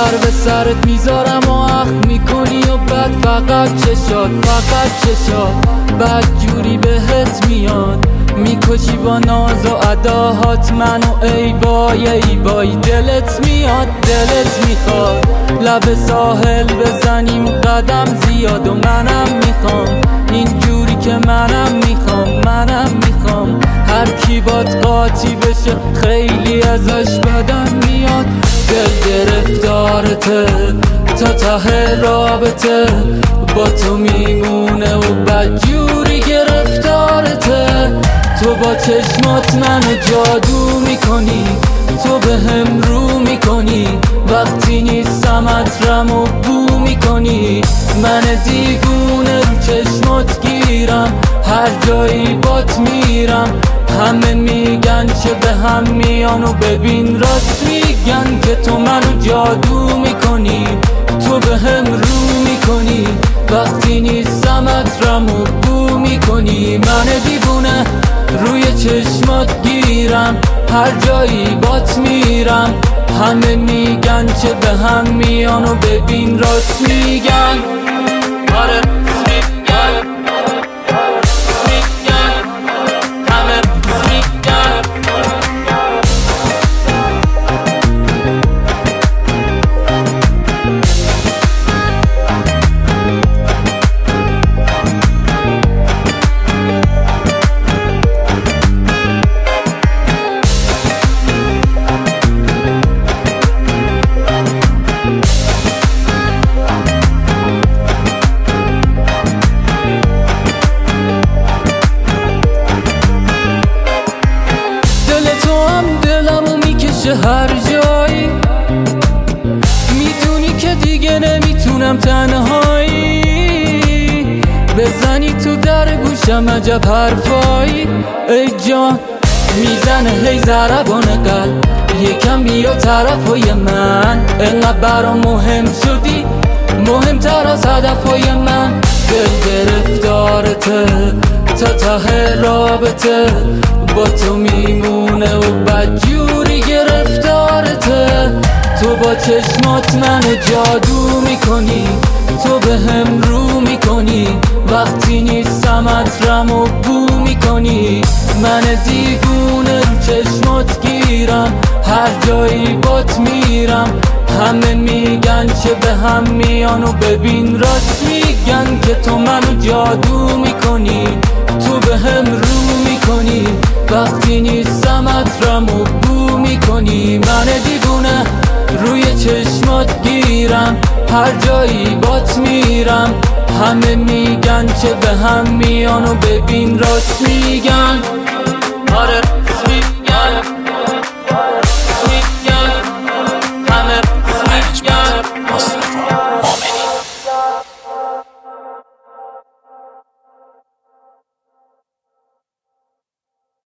سر به سرت میذارم و اخ میکنی و بعد فقط چشات بعد جوری بهت میاد میکشی با ناز و اداهات منو ای وای دلت میاد دلت میخواد لب ساحل بزنیم قدم زیاد و منم میخوام اینجوری که منم میخوام هر کی باد قاطی بشه خیلی ازش بدم میاد دل گرفتارته تا ته رابطه با تو میمونه و بدجوری گرفتارته تو با چشمات منو جادو میکنی تو به هم رو میکنی وقتی نیستم عطرم و بو میکنی من دیوونه رو چشمات گیرم هر جایی بات میرم همه میگن چه به هم میان و ببین راست میگن که تو منو جادو میکنی تو به هم رو میکنی وقتی نیستم عطرم و بو میکنی من دیوونه روی چشمات گیرم هر جایی بات میرم همه میگن چه به هم میان و ببین راست میگن آره هر جایی میدونی که دیگه نمیتونم تنهایی بزنی تو در گوشم عجب حرفایی ای جان میزنه هی ضربان قلب یکم بیا طرفای من انقدر برام مهم شدی مهمتر از هدفای من دل گرفتارته تا ته رابطه با تو میمونه و بدجوری گرفتارته تو با چشمات منو جادو میکنی تو به هم رو میکنی وقتی نیستم عطرم و بو میکنی من دیوونه رو چشمات گیرم هر جایی بات میرم همه میگن چه به هم میان و ببین راست میگن که تو منو جادو میکنی تو به هم رو میکنی وقتی نیستم عطرم و بو میکنی من دیوونه روی چشمات گیرم هر جایی بات میرم همه میگن چه به هم میان و ببین راست میگن آره راست میگن